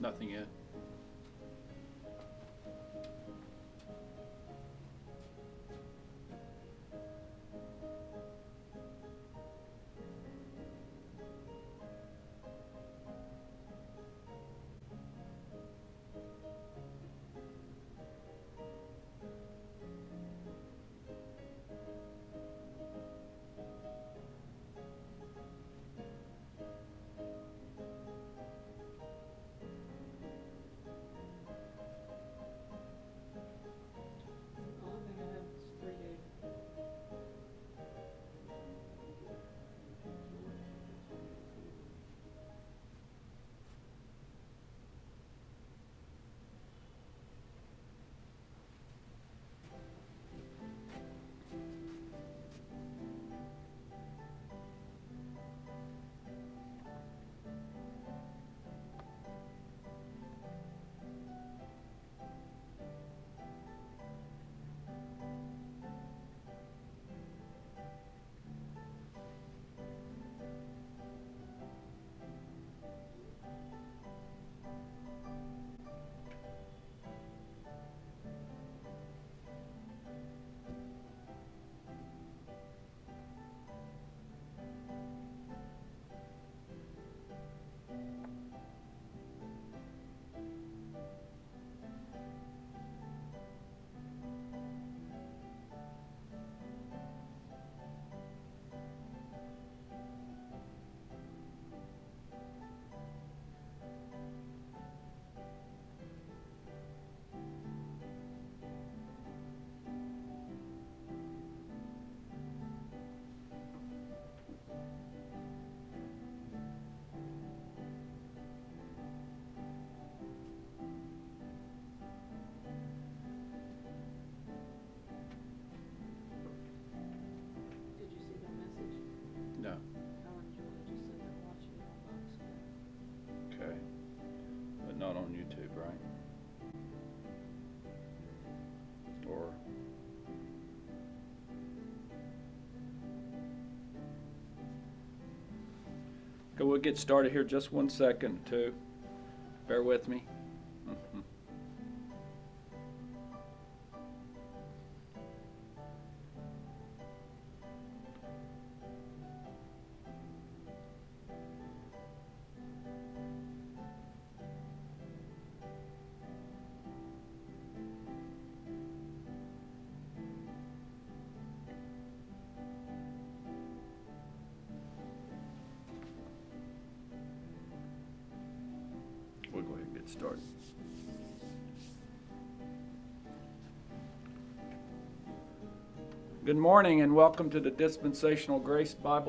Nothing yet. The only thing I have is 3 days. Did you see the message? No. Helen and Julie just said they're watching it on Boxcar. Okay. But not on YouTube, right? Or okay, we'll get started here just 1 second, too. Bear with me. Mhm. We'll go ahead and get started. Good morning and welcome to the Dispensational Grace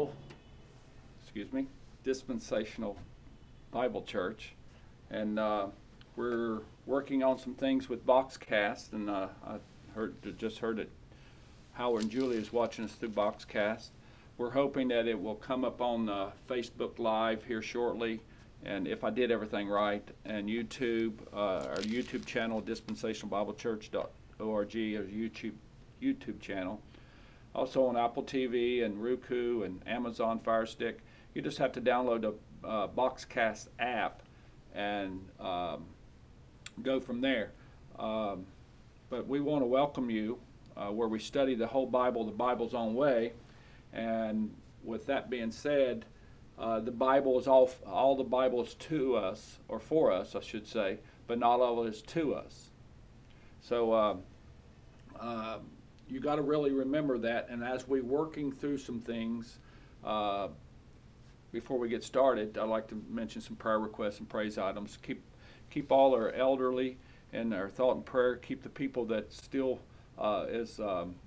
Dispensational Bible Church. And we're working on some things with Boxcast, and I just heard that Howard and Julie is watching us through Boxcast. We're hoping that it will come up on Facebook Live here shortly, and if I did everything right, and YouTube, our YouTube channel, dispensationalbiblechurch.org, our YouTube channel. Also on Apple TV and Roku and Amazon Fire Stick. You just have to download the Boxcast app and go from there. But we want to welcome you where we study the whole Bible, the Bible's own way. And with that being said, the Bible is all the Bible is to us, or for us, I should say, but not all it is to us. So you got to really remember that. And as we're working through some things, before we get started, I'd like to mention some prayer requests and praise items. Keep all our elderly in our thought and prayer. Keep the people that still is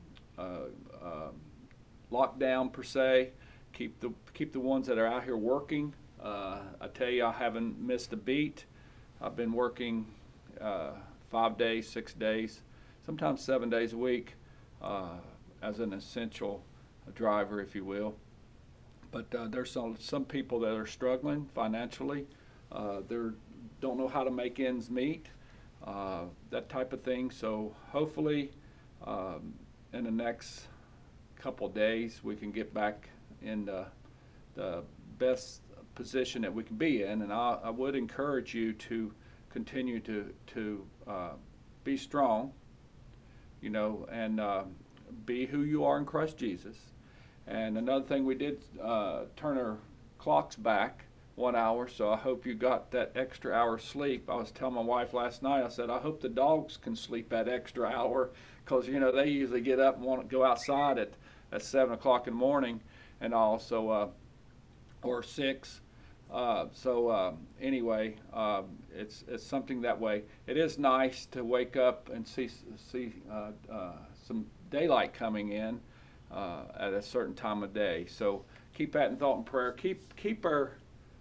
locked down per se. Keep the ones that are out here working. I tell you, I haven't missed a beat. I've been working 5 days, 6 days, sometimes 7 days a week as an essential driver, if you will. But there's some people that are struggling financially. They don't know how to make ends meet, that type of thing. So hopefully in the next couple days we can get back in the best position that we can be in. And I would encourage you to continue to be strong, and be who you are in Christ Jesus. And another thing, we did turn our clocks back 1 hour, so I hope you got that extra hour of sleep. I was telling my wife last night, I said, I hope the dogs can sleep that extra hour, because they usually get up and want to go outside at 7 o'clock in the morning, and also or 6. Anyway, it's something that way. It is nice to wake up and see some daylight coming in at a certain time of day. So keep that in thought and prayer. Keep our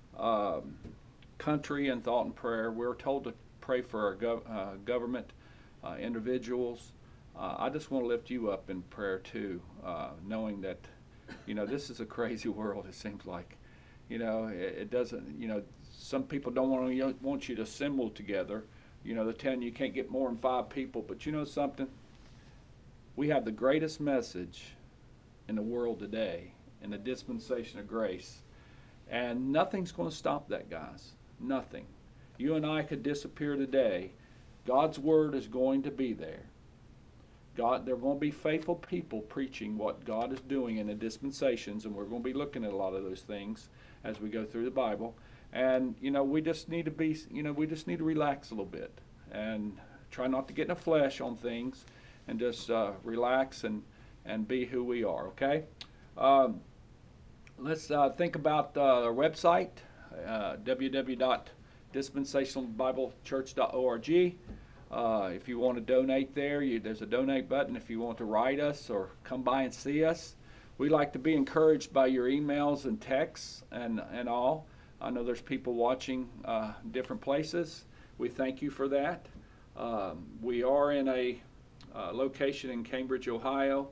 country in thought and prayer. We're told to pray for our government, individuals. I just want to lift you up in prayer too, knowing that this is a crazy world. It seems like. It doesn't. Some people don't want you to assemble together. They're telling you can't get more than 5 people. But you know something? We have the greatest message in the world today, in the dispensation of grace, and nothing's going to stop that, guys. Nothing. You and I could disappear today. God's word is going to be there. There are going to be faithful people preaching what God is doing in the dispensations, and we're going to be looking at a lot of those things as we go through the Bible. And we just need to be, we just need to relax a little bit and try not to get in the flesh on things, and just relax and be who we are. Okay. Let's think about our website, www.dispensationalbiblechurch.org. If you want to donate there, there's a donate button if you want to write us or come by and see us. We like to be encouraged by your emails and texts and all. I know there's people watching different places. We thank you for that. We are in a location in Cambridge, Ohio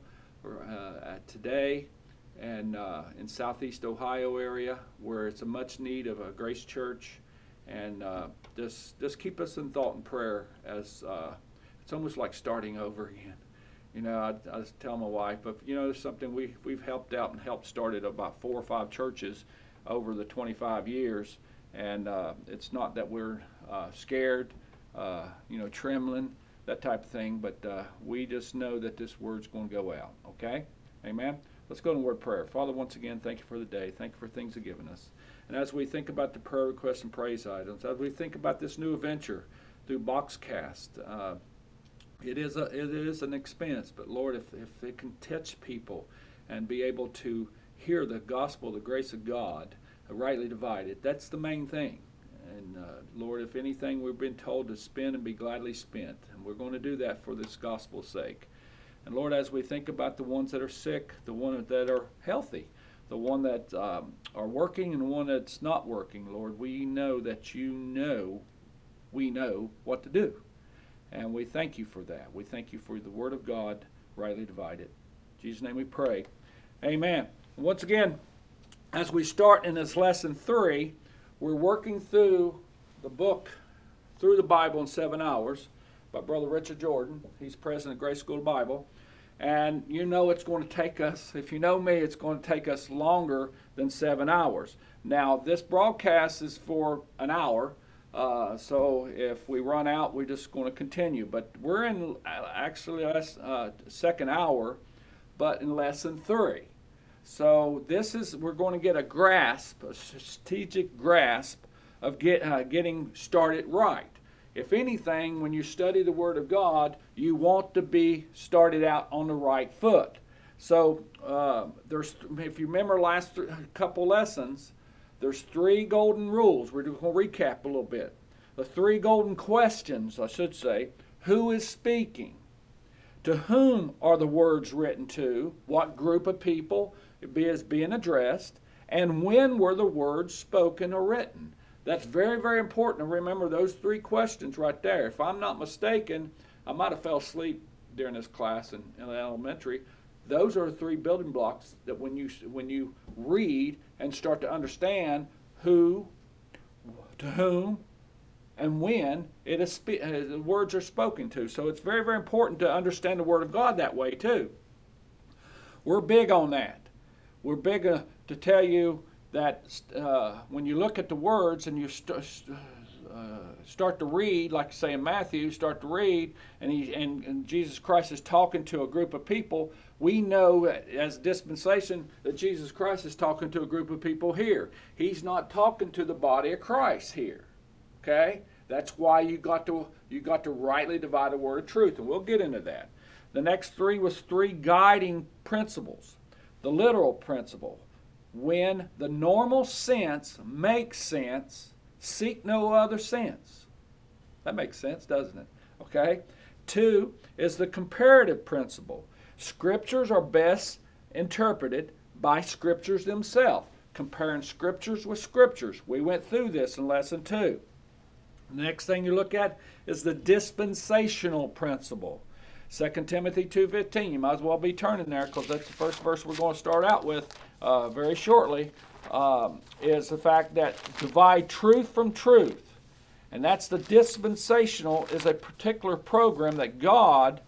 today, and in Southeast Ohio area, where it's a much need of a Grace Church. And just keep us in thought and prayer, as it's almost like starting over again. I was telling my wife, but there's something we've helped out and helped started about 4 or 5 churches over the 25 years, and it's not that we're scared, trembling, that type of thing, but we just know that this word's going to go out. Okay, amen. Let's go to word of prayer. Father, once again, thank you for the day. Thank you for things you've given us. And as we think about the prayer requests and praise items, as we think about this new adventure through Boxcast, it is an expense. But Lord, if it can touch people and be able to hear the gospel, the grace of God, rightly divided, that's the main thing. And Lord, if anything, we've been told to spend and be gladly spent, and we're going to do that for this gospel's sake. And Lord, as we think about the ones that are sick, the ones that are healthy, the one that are working and the one that's not working, Lord, we know that we know what to do. And we thank you for that. We thank you for the word of God rightly divided. In Jesus' name we pray. Amen. Once again, as we start in this lesson 3, we're working through the book, through the Bible in 7 hours by Brother Richard Jordan. He's president of Grace School Bible. And it's going to take us, if you know me, it's going to take us longer than 7 hours. Now, this broadcast is for an hour, so if we run out, we're just going to continue. But we're in actually second hour, but in lesson 3. So we're going to get a grasp, a strategic grasp of getting started right. If anything, when you study the Word of God, you want to be started out on the right foot. So if you remember last couple lessons, there's 3 golden rules. We're going to recap a little bit. The 3 golden questions, I should say. Who is speaking? To whom are the words written to? What group of people is being addressed? And when were the words spoken or written? That's very, very important to remember those 3 questions right there. If I'm not mistaken, I might have fell asleep during this class in elementary. Those are the 3 building blocks that when you read and start to understand who, to whom, and when the words are spoken to. So it's very, very important to understand the Word of God that way too. We're big on that. We're big to tell you that when you look at the words and you start to read, like say in Matthew, start to read, and Jesus Christ is talking to a group of people, we know as dispensation that Jesus Christ is talking to a group of people here. He's not talking to the body of Christ here. Okay? That's why you got to rightly divide the word of truth, and we'll get into that. The next three was three guiding principles. The literal principle. When the normal sense makes sense, seek no other sense. That makes sense, doesn't it? Okay? 2 is the comparative principle. Scriptures are best interpreted by Scriptures themselves, comparing Scriptures with Scriptures. We went through this in Lesson 2. The next thing you look at is the dispensational principle. 2 Timothy 2:15. You might as well be turning there because that's the first verse we're going to start out with very shortly, is the fact that divide truth from truth. And that's the dispensational is a particular program that God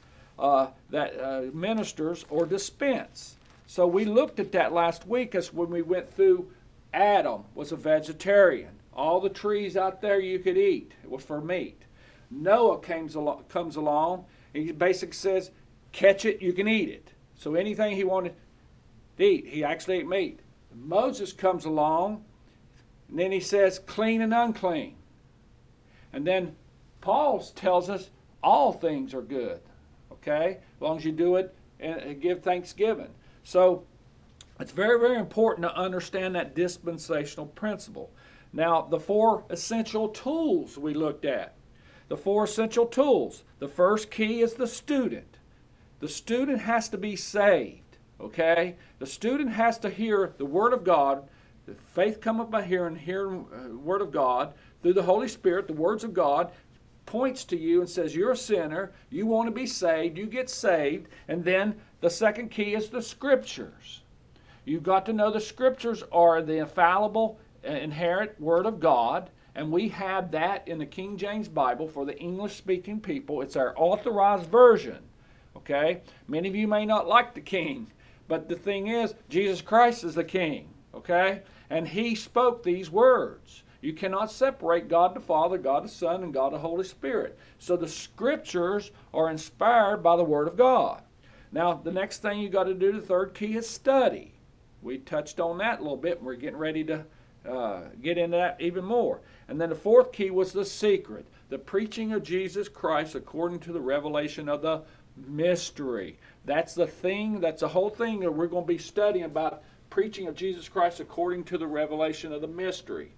ministers or dispense. So we looked at that last week as when we went through Adam was a vegetarian. All the trees out there you could eat. It was for meat. Noah comes along and he basically says, catch it, you can eat it. So anything he wanted to eat, he actually ate meat. Moses comes along and then he says, clean and unclean. And then Paul tells us all things are good. Okay? As long as you do it and give thanksgiving. So it's very, very important to understand that dispensational principle. Now, the 4 essential tools we looked at. The 4 essential tools. The first key is the student. The student has to be saved. Okay? The student has to hear the Word of God. The faith cometh by hearing the Word of God through the Holy Spirit. The words of God points to you and says, you're a sinner. You want to be saved. You get saved. And then the second key is the Scriptures. You've got to know the Scriptures are the infallible, inerrant Word of God. And we have that in the King James Bible for the English-speaking people. It's our authorized version. Okay? Many of you may not like the King. But the thing is, Jesus Christ is the King. Okay? And He spoke these words. You cannot separate God the Father, God the Son, and God the Holy Spirit. So the Scriptures are inspired by the Word of God. Now, the next thing you got to do, the third key, is study. We touched on that a little bit, and we're getting ready to get into that even more. And then the fourth key was the secret, the preaching of Jesus Christ according to the revelation of the mystery. That's the thing, that's the whole thing that we're going to be studying about, preaching of Jesus Christ according to the revelation of the mystery.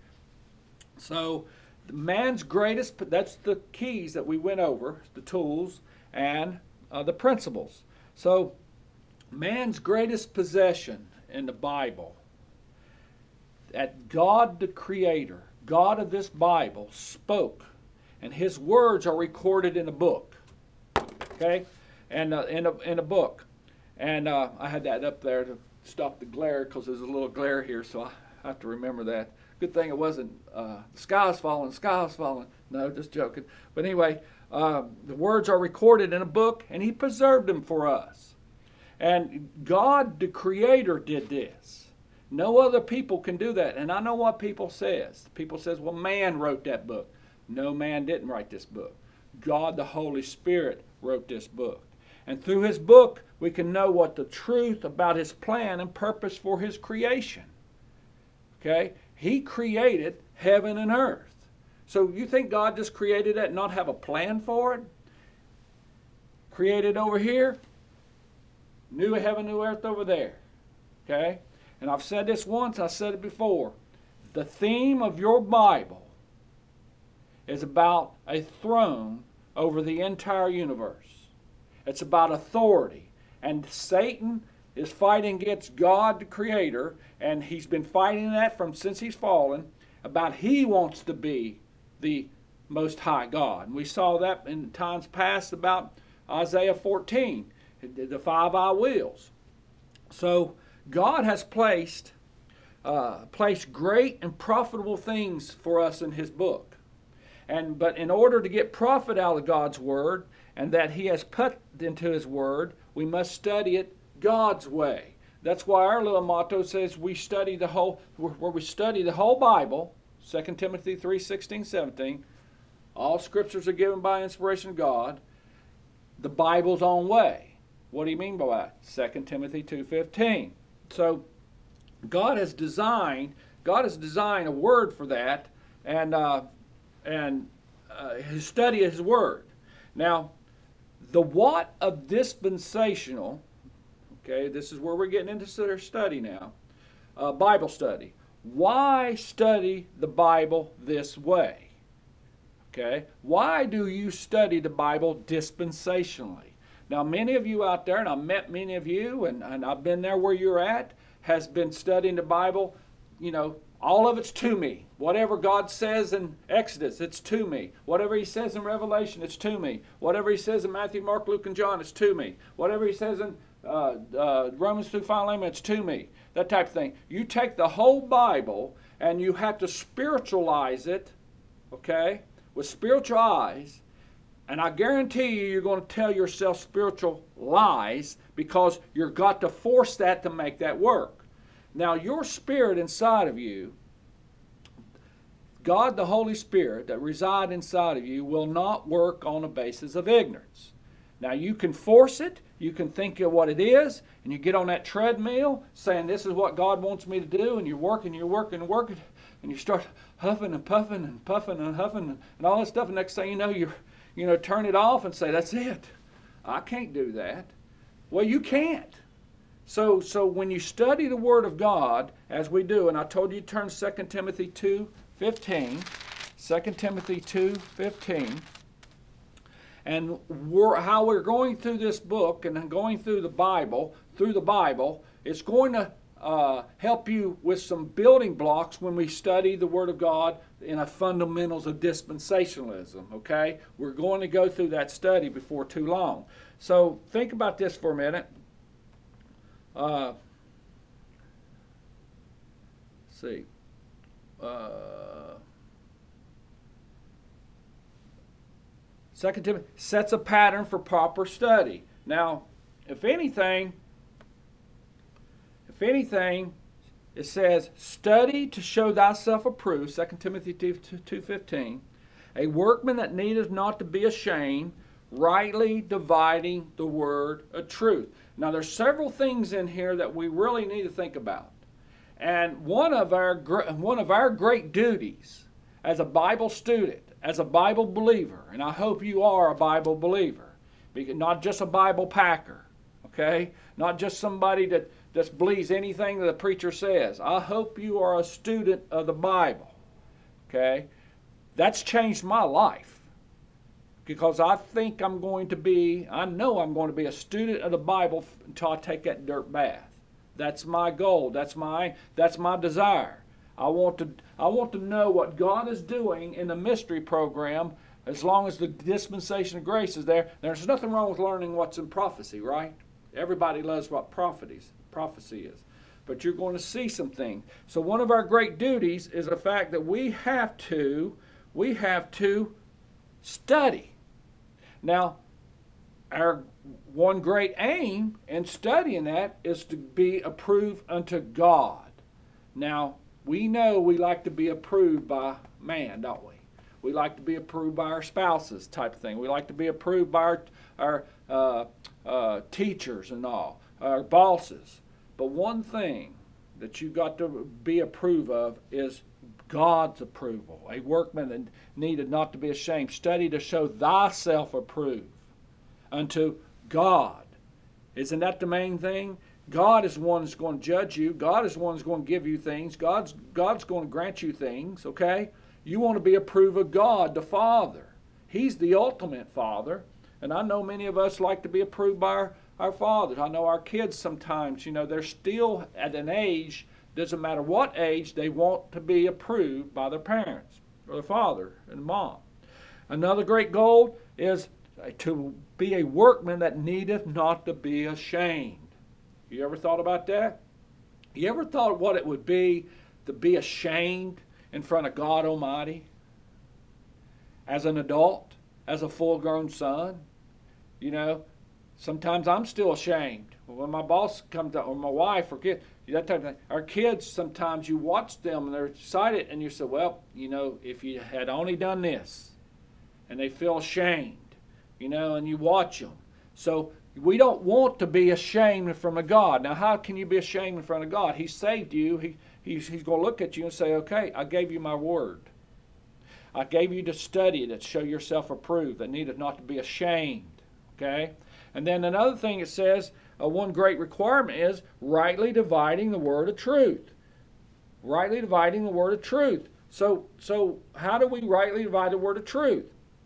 So man's greatest, that's the keys that we went over, the tools and the principles. So man's greatest possession in the Bible, that God the Creator, God of this Bible, spoke, and His words are recorded in a book. Okay? And in a book. And I had that up there to stop the glare because there's a little glare here, so I have to remember that. Good thing it wasn't the sky is falling. No, just joking. But anyway, the words are recorded in a book, and He preserved them for us. And God, the Creator, did this. No other people can do that. And I know what people says. People says, well, man wrote that book. No, man didn't write this book. God, the Holy Spirit, wrote this book. And through His book, we can know what the truth about His plan and purpose for His creation. Okay? He created heaven and earth. So you think God just created that and not have a plan for it? Created over here, new heaven, new earth over there. Okay? And I've said this once, I said it before. The theme of your Bible is about a throne over the entire universe. It's about authority. And Satan is fighting against God the Creator, and he's been fighting that since he's fallen, about he wants to be the Most High God. And we saw that in times past about Isaiah 14, the 5 I wills. So God has placed great and profitable things for us in His book. But in order to get profit out of God's Word, and that He has put into His Word, we must study it God's way. That's why our little motto says we study the whole Bible, 2 Timothy 3:16, 17. All scriptures are given by inspiration of God. The Bible's own way. What do you mean by that? 2 Timothy 2:15. So God has designed a word for that, and His study of His word. Now, the what of dispensational. Okay, this is where we're getting into their study now. Bible study. Why study the Bible this way? Okay, why do you study the Bible dispensationally? Now, many of you out there, and I've met many of you, and I've been there where you're at, has been studying the Bible, all of it's to me. Whatever God says in Exodus, it's to me. Whatever He says in Revelation, it's to me. Whatever He says in Matthew, Mark, Luke, and John, it's to me. Whatever He says in Romans through Philemon, it's to me. That type of thing. You take the whole Bible and you have to spiritualize it, okay, with spiritual eyes, and I guarantee you're going to tell yourself spiritual lies because you've got to force that to make that work. Now, your spirit inside of you, God the Holy Spirit that reside inside of you, will not work on a basis of ignorance. Now, you can force it, you can think of what it is, and you get on that treadmill saying, this is what God wants me to do, and you're working, and you start huffing and puffing and puffing and huffing and all this stuff, and next thing you know, you turn it off and say, that's it. I can't do that. Well, you can't. So when you study the Word of God, as we do, and I told you to turn 2 Timothy 2:15, 2 Timothy 2:15, and how we're going through this book and going through the Bible, it's going to help you with some building blocks when we study the Word of God in a fundamentals of dispensationalism, okay? We're going to go through that study before too long. So think about this for a minute. Let's see. 2 Timothy sets a pattern for proper study. Now, if anything, it says, study to show thyself approved, 2 Timothy 2:15, a workman that needeth not to be ashamed, rightly dividing the word of truth. Now, there's several things in here that we really need to think about. And one of our great duties as a Bible student, as a Bible believer, and I hope you are a Bible believer, not just a Bible packer, okay? Not just somebody that just believes anything that the preacher says. I hope you are a student of the Bible, okay? That's changed my life because I know I'm going to be a student of the Bible until I take that dirt bath. That's my goal. That's my desire. I want to know what God is doing in the mystery program as long as the dispensation of grace is there. There's nothing wrong with learning what's in prophecy, right? Everybody loves what prophecy is. But you're going to see some things. So one of our great duties is the fact that we have to study. Now, our one great aim in studying that is to be approved unto God. Now, we know we like to be approved by man, don't we? We like to be approved by our spouses type of thing. We like to be approved by our teachers and all, our bosses. But one thing that you got to be approved of is God's approval. A workman that needed not to be ashamed. Study to show thyself approved unto God. Isn't that the main thing? God is the one that's going to judge you. God is the one that's going to give you things. God's going to grant you things, okay? You want to be approved of God, the Father. He's the ultimate Father. And I know many of us like to be approved by our fathers. I know our kids sometimes, they're still at an age, doesn't matter what age, they want to be approved by their parents, or their father and mom. Another great goal is to be a workman that needeth not to be ashamed. You ever thought about that? You ever thought what it would be to be ashamed in front of God Almighty? As an adult, as a full-grown son, sometimes I'm still ashamed. When my boss comes up, or my wife, or kid, that type of thing. Our kids, sometimes you watch them and they're excited and you say, well, if you had only done this. and they feel ashamed, and you watch them. So we don't want to be ashamed in front of God. Now, how can you be ashamed in front of God? He saved you. He's going to look at you and say, okay, I gave you my word. I gave you to study it, to show yourself approved, that needeth not to be ashamed. Okay? And then another thing it says, one great requirement is rightly dividing the word of truth. Rightly dividing the word of truth. So how do we rightly divide the word of truth?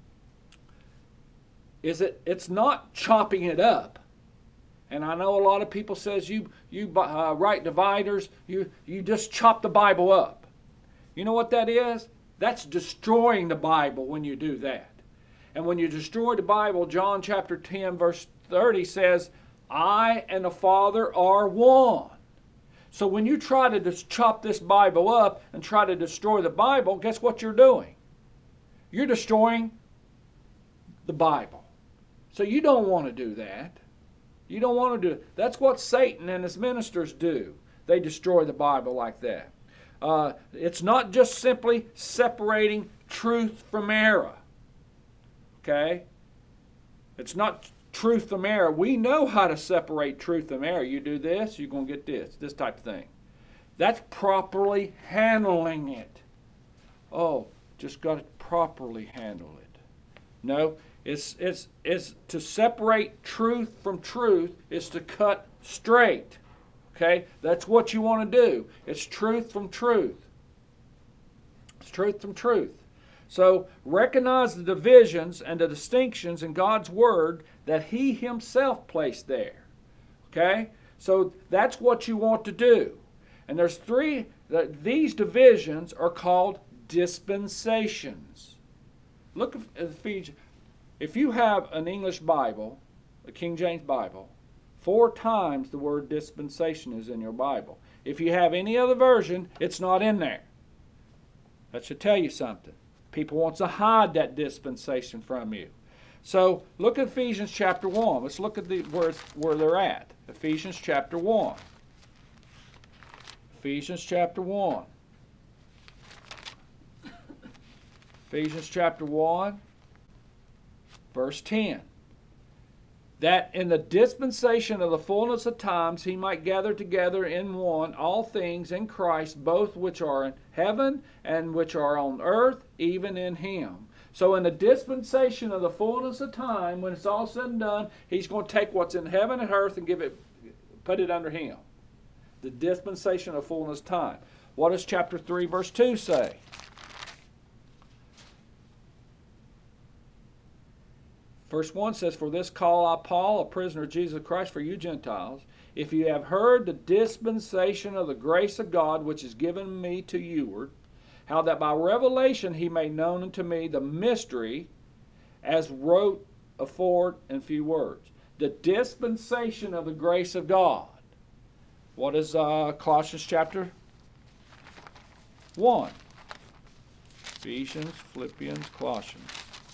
It's not chopping it up. And I know a lot of people says you right dividers, you just chop the Bible up. You know what that is? That's destroying the Bible when you do that. And when you destroy the Bible, John chapter 10 verse 30 says, I and the Father are one. So when you try to just chop this Bible up and try to destroy the Bible, guess what you're doing? You're destroying the Bible. So you don't want to do that. You don't want to do it. That's what Satan and his ministers do. They destroy the Bible like that. It's not just simply separating truth from error. Okay? It's not truth from error. We know how to separate truth from error. You do this, you're going to get this type of thing. That's properly handling it. Oh, just got to properly handle it. No, it's to separate truth from truth is to cut straight. Okay? That's what you want to do. It's truth from truth. It's truth from truth. So recognize the divisions and the distinctions in God's Word that He Himself placed there. Okay? So that's what you want to do. And there's three, these divisions are called dispensations. Look at Ephesians. If you have an English Bible, a King James Bible, 4 times the word dispensation is in your Bible. If you have any other version, it's not in there. That should tell you something. People want to hide that dispensation from you. So look at Ephesians chapter 1. Let's look at where they're at. Ephesians chapter 1. Ephesians chapter 1. Ephesians chapter 1, verse 10. That in the dispensation of the fullness of times he might gather together in one all things in Christ, both which are in heaven and which are on earth, even in him. So in the dispensation of the fullness of time, when it's all said and done, he's going to take what's in heaven and earth and put it under him. The dispensation of fullness of time. What does chapter 3 verse 2 say? Verse 1 says, For this call I, Paul, a prisoner of Jesus Christ, for you Gentiles, if you have heard the dispensation of the grace of God, which is given me to youward, how that by revelation he made known unto me the mystery, as wrote afore in few words. The dispensation of the grace of God. What is Colossians chapter 1? Ephesians, Philippians, Colossians.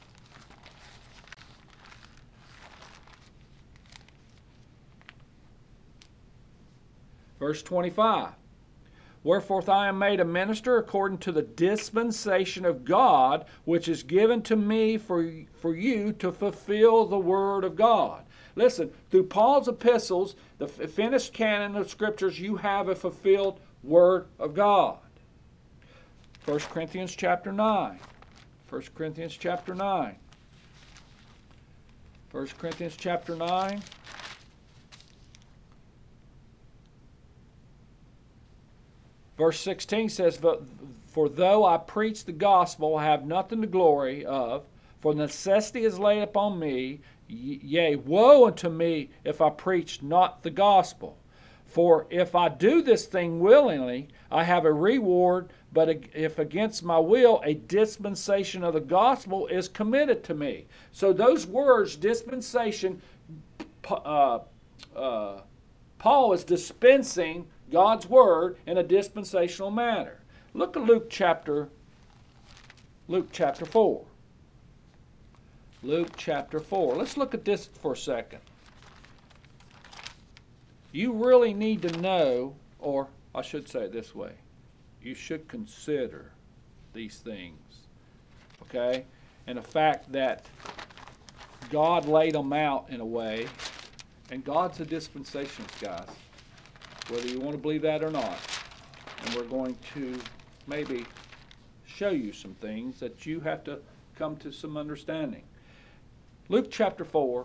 Verse 25, Wherefore I am made a minister according to the dispensation of God, which is given to me for you to fulfill the word of God. Listen, through Paul's epistles, the finished canon of Scriptures, you have a fulfilled word of God. 1 Corinthians chapter 9. 1 Corinthians chapter 9. 1 Corinthians chapter 9. Verse 16 says, For though I preach the gospel, I have nothing to glory of, for necessity is laid upon me, yea, woe unto me if I preach not the gospel. For if I do this thing willingly, I have a reward, but if against my will, a dispensation of the gospel is committed to me. So those words, dispensation, Paul is dispensing God's word in a dispensational manner. Look at Luke chapter 4. Luke chapter 4. Let's look at this for a second. You really need to know, or I should say it this way, you should consider these things. Okay? and the fact that God laid them out in a way, and God's a dispensationalist, guys, whether you want to believe that or not. And we're going to maybe show you some things that you have to come to some understanding. Luke chapter 4,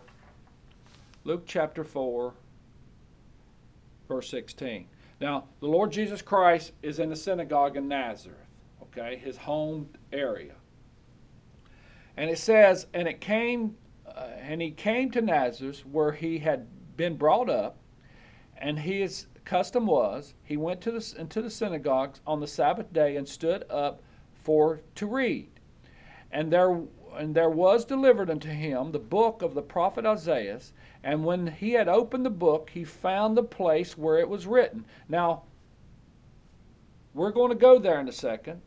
verse 16. Now, the Lord Jesus Christ is in the synagogue in Nazareth, okay, his home area. And it says, and he came to Nazareth where he had been brought up, and his custom was, he went into the synagogues on the Sabbath day and stood up to read. And there was delivered unto him the book of the prophet Isaiah, and when he had opened the book, he found the place where it was written. Now, we're going to go there in a second.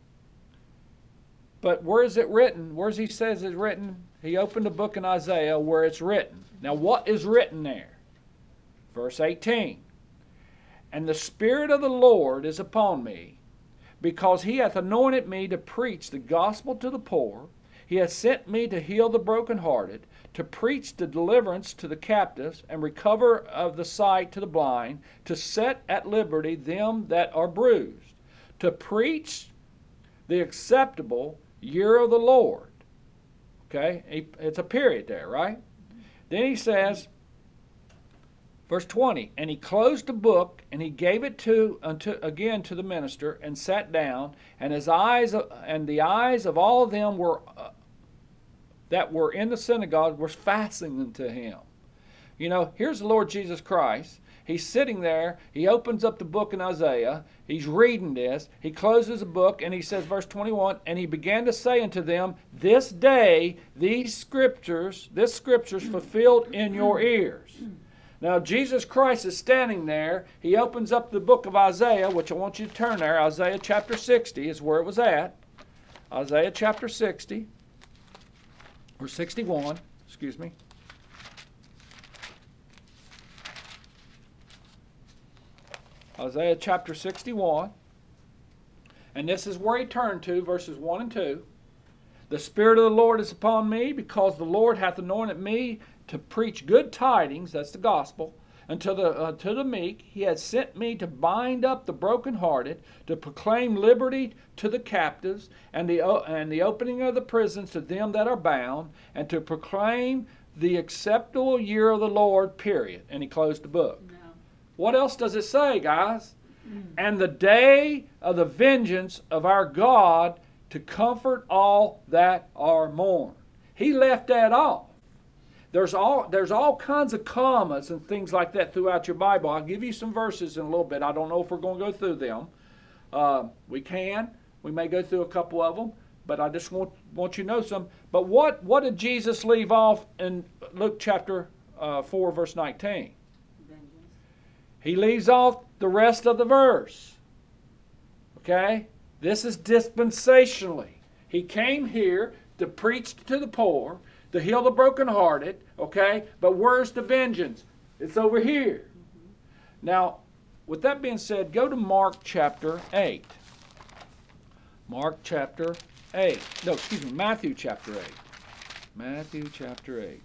But where is it written? Where he says it's written? He opened the book in Isaiah where it's written. Now, what is written there? Verse 18. And the Spirit of the Lord is upon me, because he hath anointed me to preach the gospel to the poor. He hath sent me to heal the brokenhearted, to preach the deliverance to the captives, and recover of the sight to the blind, to set at liberty them that are bruised, to preach the acceptable year of the Lord. Okay? It's a period there, right? Then he says, verse 20, and he closed the book, and he gave it again to the minister, and sat down, and the eyes of all of them that were in the synagogue were fastened to him. You know, here's the Lord Jesus Christ. He's sitting there. He opens up the book in Isaiah. He's reading this. He closes the book, and he says, verse 21, and he began to say unto them, this day this scripture's fulfilled in your ears. Now, Jesus Christ is standing there. He opens up the book of Isaiah, which I want you to turn there. Isaiah chapter 60 is where it was at. Isaiah chapter 60, or 61, excuse me. Isaiah chapter 61. And this is where he turned to, verses 1 and 2. The Spirit of the Lord is upon me, because the Lord hath anointed me to preach good tidings, that's the gospel, and to the meek. He has sent me to bind up the brokenhearted, to proclaim liberty to the captives, and the opening of the prisons to them that are bound, and to proclaim the acceptable year of the Lord, period. And he closed the book. No. What else does it say, guys? And the day of the vengeance of our God, to comfort all that are mourned. He left that off. There's all kinds of commas and things like that throughout your Bible. I'll give you some verses in a little bit. I don't know if we're going to go through them. We may go through a couple of them, but I just want you to know some. But what did Jesus leave off in Luke chapter 4, verse 19? Vengeance. He leaves off the rest of the verse. Okay? This is dispensationally. He came here to preach to the poor, to heal the brokenhearted, okay? But where's the vengeance? It's over here. Mm-hmm. Now, with that being said, go to Mark chapter 8. Matthew chapter 8. Matthew chapter 8. Matthew chapter 8.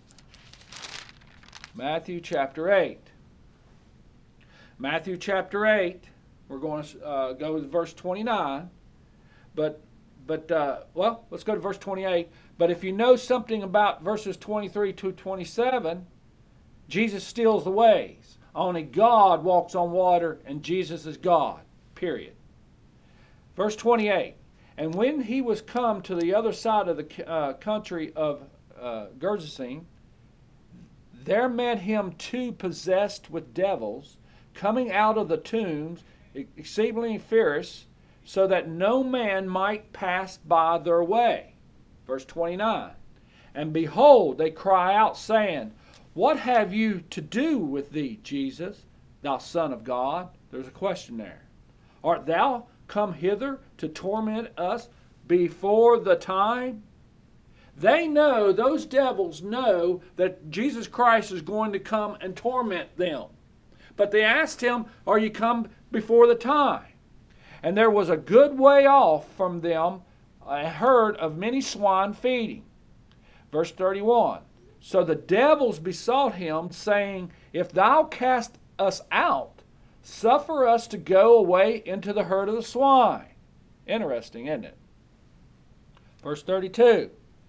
Matthew chapter 8. We're going to go to verse 29. But let's go to verse 28. But if you know something about verses 23 to 27, Jesus steals the ways. Only God walks on water, and Jesus is God, period. Verse 28, and when he was come to the other side of the country of Gergesene, there met him two possessed with devils, coming out of the tombs, exceedingly fierce, so that no man might pass by their way. Verse 29, and behold, they cry out, saying, what have you to do with thee, Jesus, thou Son of God? There's a question there. Art thou come hither to torment us before the time? They know, those devils know, that Jesus Christ is going to come and torment them. But they asked him, are you come before the time? And there was a good way off from them a herd of many swine feeding. Verse 31. So the devils besought him, saying, If thou cast us out, suffer us to go away into the herd of the swine. Interesting, isn't it? Verse 32.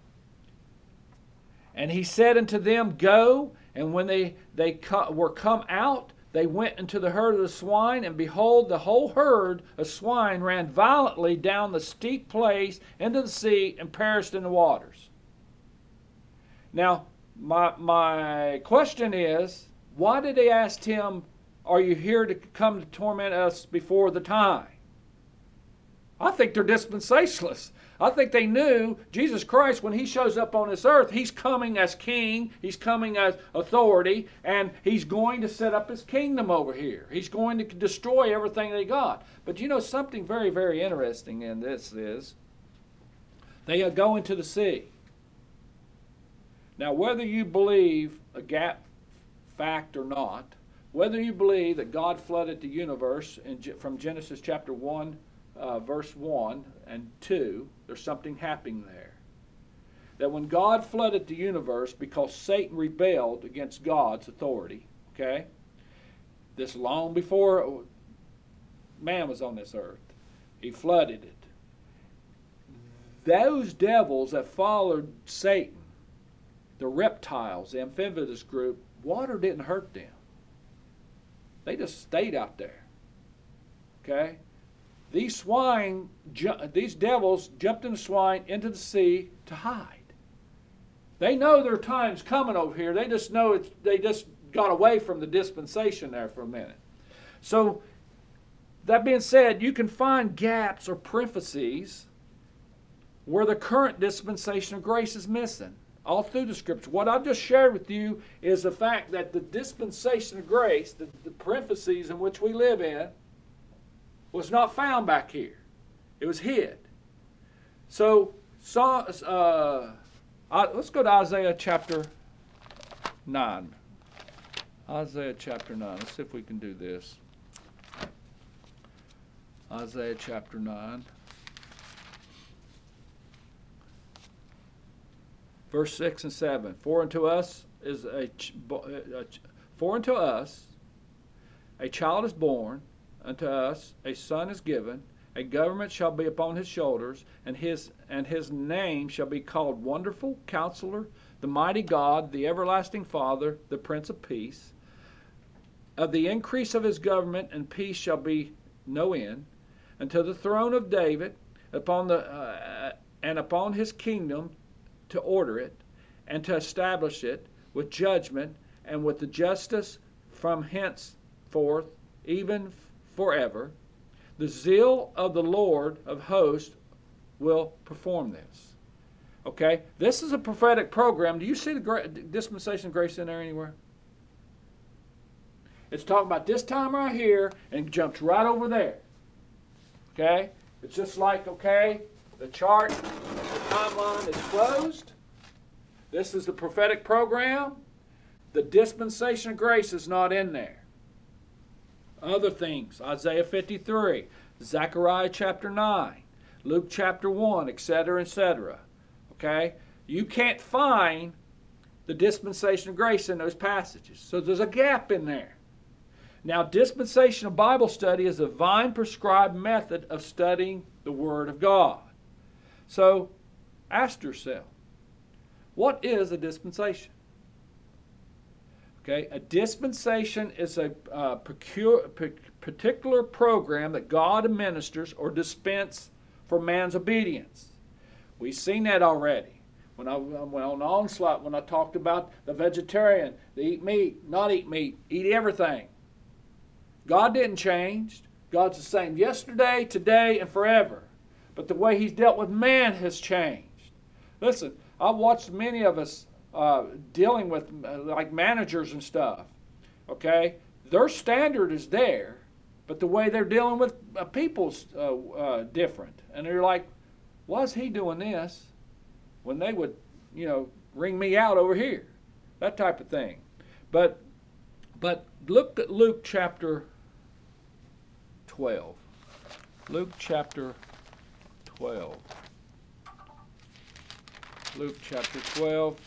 And he said unto them, Go. And when they were come out, they went into the herd of the swine, and behold, the whole herd of swine ran violently down the steep place into the sea and perished in the waters. Now, my question is, why did they ask him, Are you here to come to torment us before the time? I think they're dispensationalists. I think they knew Jesus Christ, when he shows up on this earth, he's coming as king, he's coming as authority, and he's going to set up his kingdom over here. He's going to destroy everything they got. But you know, something very, very interesting in this is, they go into the sea. Now, whether you believe a gap fact or not, whether you believe that God flooded the universe from Genesis chapter 1, verse 1 and 2, there's something happening there. That when God flooded the universe because Satan rebelled against God's authority, okay, this long before man was on this earth, he flooded it. Those devils that followed Satan, the reptiles, the amphibious group, water didn't hurt them. They just stayed out there. Okay? These devils jumped in the swine into the sea to hide. They know their time's coming over here. They just know they just got away from the dispensation there for a minute. So, that being said, you can find gaps or parentheses where the current dispensation of grace is missing. All through the scripture. What I've just shared with you is the fact that the dispensation of grace, the parentheses in which we live in, was not found back here. It was hid. So let's go to Isaiah chapter 9. Isaiah chapter 9. Let's see if we can do this. Isaiah chapter 9. Verse 6 and 7. For unto us a child is born, unto us a son is given, a government shall be upon his shoulders, and his name shall be called Wonderful Counselor, the Mighty God, the Everlasting Father, the Prince of Peace. Of the increase of his government and peace shall be no end, unto the throne of David, and upon his kingdom, to order it and to establish it with judgment and with the justice from henceforth, even forever. The zeal of the Lord of hosts will perform this. Okay? This is a prophetic program. Do you see the dispensation of grace in there anywhere? It's talking about this time right here and jumps right over there. Okay? It's just like, okay, the chart, the timeline is closed. This is the prophetic program. The dispensation of grace is not in there. Other things, Isaiah 53, Zechariah chapter 9, Luke chapter 1, etc., etc. Okay? You can't find the dispensation of grace in those passages. So there's a gap in there. Now, dispensational Bible study is a divine prescribed method of studying the Word of God. So, ask yourself, what is a dispensation? Okay, a dispensation is a particular program that God administers or dispense for man's obedience. We've seen that already. When I went on the onslaught, when I talked about the vegetarian, they eat meat, not eat meat, eat everything. God didn't change. God's the same yesterday, today, and forever. But the way He's dealt with man has changed. Listen, I've watched many of us dealing with like managers and stuff. Okay? Their standard is there, but the way they're dealing with people's different. And they're like, why is he doing this when they would, ring me out over here? That type of thing. But look at Luke chapter 12. Luke chapter 12. Luke chapter 12.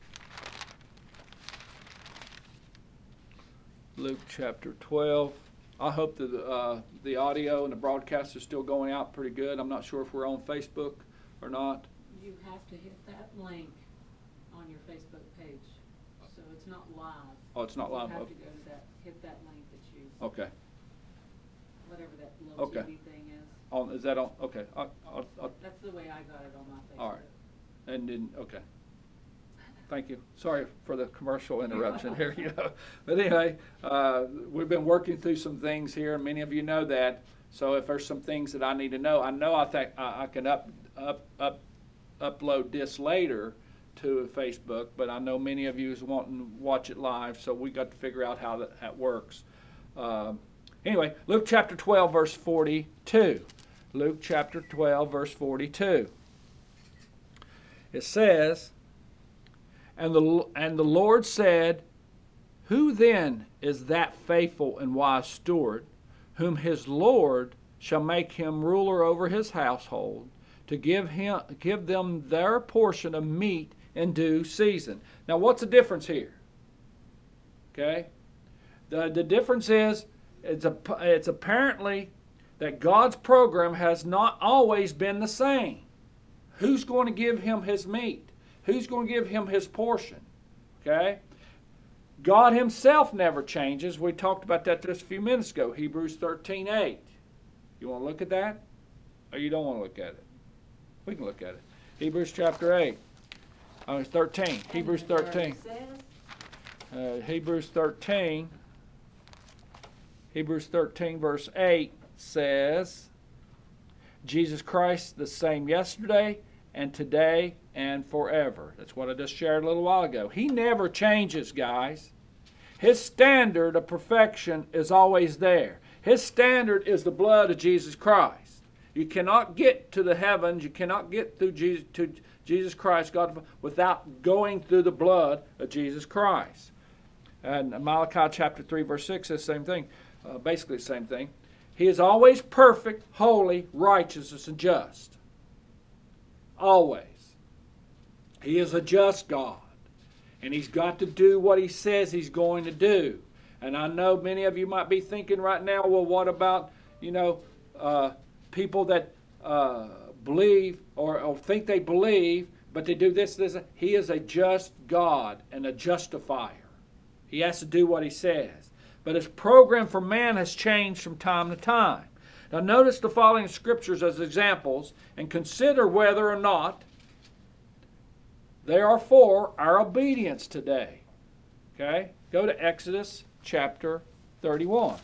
Luke chapter 12. I hope that the audio and the broadcast is still going out pretty good. I'm not sure if we're on Facebook or not. You have to hit that link on your Facebook page. So it's not live. Oh, it's not live. You have to go to that, hit that link that you, Okay. whatever that little Okay. TV thing is. On, is that on? Okay. That's the way I got it on my Facebook. All right. And then, okay. Thank you. Sorry for the commercial interruption here. But anyway, we've been working through some things here, and many of you know that. So if there's some things that I need to know, I think I can upload this later to Facebook, but I know many of you is wanting to watch it live, so we got to figure out how that works. Anyway, Luke chapter 12, verse 42. Luke chapter 12, verse 42. It says, And the Lord said, Who then is that faithful and wise steward, whom his Lord shall make him ruler over his household, to give them their portion of meat in due season? Now, what's the difference here? Okay, the difference is it's apparently that God's program has not always been the same. Who's going to give him his meat? Who's going to give him his portion? Okay? God himself never changes. We talked about that just a few minutes ago. Hebrews 13:8. You want to look at that? Or you don't want to look at it? We can look at it. Hebrews chapter 8. 13. Hebrews 13. Hebrews 13. Hebrews 13 verse 8 says, Jesus Christ the same yesterday and today and forever. That's what I just shared a little while ago. He never changes, guys. His standard of perfection is always there. His standard is the blood of Jesus Christ. You cannot get to the heavens, you cannot get through Jesus Christ, God, without going through the blood of Jesus Christ. And Malachi chapter 3 verse 6 says the same thing, basically the same thing. He is always perfect, holy, righteous, and just. Always. He is a just God. And he's got to do what he says he's going to do. And I know many of you might be thinking right now, well, what about, people that believe or think they believe, but they do this. He is a just God and a justifier. He has to do what he says. But his program for man has changed from time to time. Now notice the following scriptures as examples and consider whether or not they are for our obedience today. Okay? Go to Exodus chapter 31.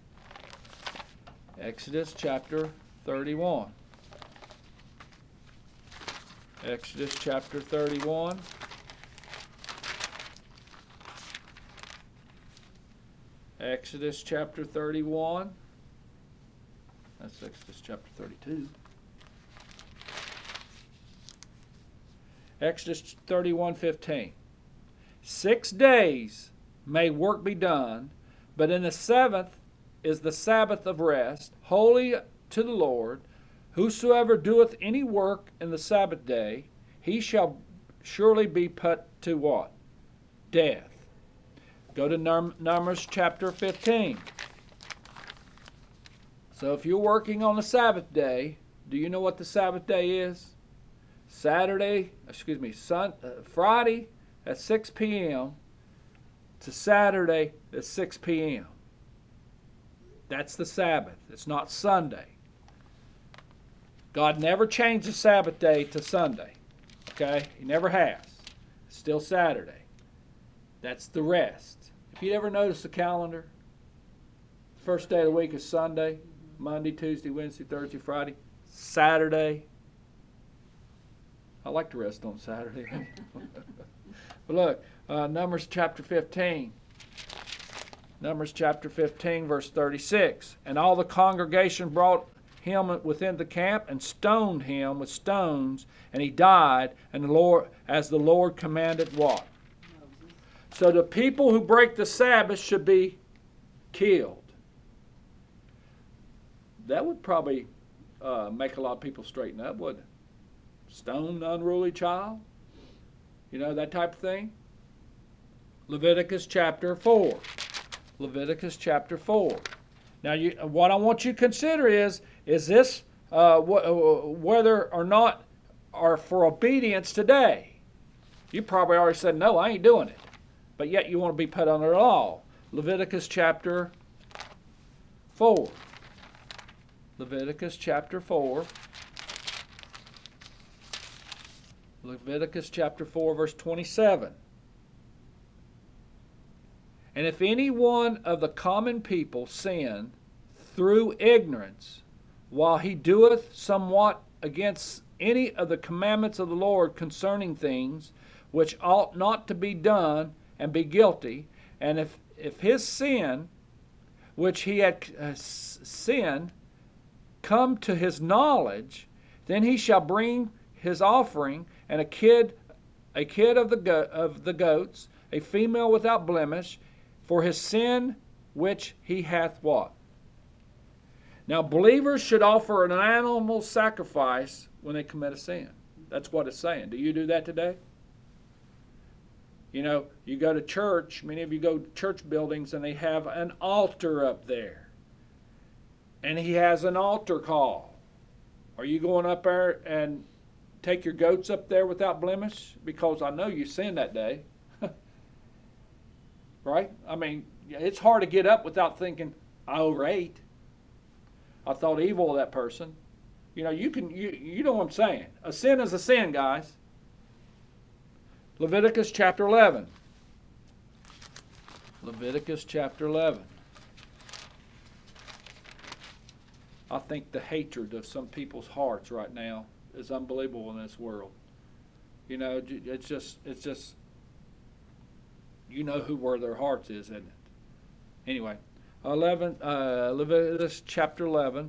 Exodus chapter 31. Exodus chapter 31. Exodus chapter 31. That's Exodus chapter 32. Exodus 31:15. 6 days may work be done, but in the seventh is the Sabbath of rest, holy to the Lord. Whosoever doeth any work in the Sabbath day, he shall surely be put to what? Death. Go to Numbers chapter 15. So if you're working on the Sabbath day, do you know what the Sabbath day is? Friday at 6 p.m. to Saturday at 6 p.m. That's the Sabbath. It's not Sunday. God never changed the Sabbath day to Sunday. Okay? He never has. It's still Saturday. That's the rest. If you ever notice the calendar, the first day of the week is Sunday, Monday, Tuesday, Wednesday, Thursday, Friday, Saturday. I like to rest on Saturday. But look, Numbers chapter 15. Numbers chapter 15, verse 36. And all the congregation brought him within the camp and stoned him with stones, and he died, and as the Lord commanded what? So the people who break the Sabbath should be killed. That would probably make a lot of people straighten up, wouldn't it? Stone the unruly child? You know, that type of thing? Leviticus chapter 4. Leviticus chapter 4. Now, what I want you to consider is this whether or not are for obedience today? You probably already said, no, I ain't doing it. But yet you want to be put under the law. Leviticus chapter 4. Leviticus chapter 4. Leviticus chapter 4, verse 27. And if any one of the common people sin through ignorance, while he doeth somewhat against any of the commandments of the Lord concerning things which ought not to be done, and be guilty, and if his sin, which he had sinned, come to his knowledge, then he shall bring his offering, and a kid of the goats, a female without blemish, for his sin which he hath what? Now, believers should offer an animal sacrifice when they commit a sin. That's what it's saying. Do you do that today? You know, you go to church, many of you go to church buildings, and they have an altar up there. And he has an altar call. Are you going up there and take your goats up there without blemish? Because I know you sinned that day. Right? I mean, it's hard to get up without thinking, I overate. I thought evil of that person. You know, you know what I'm saying. A sin is a sin, guys. Leviticus chapter 11. Leviticus chapter 11. I think the hatred of some people's hearts right now is unbelievable in this world. You know, it's just you know where their hearts is, isn't it? Anyway, Leviticus chapter 11,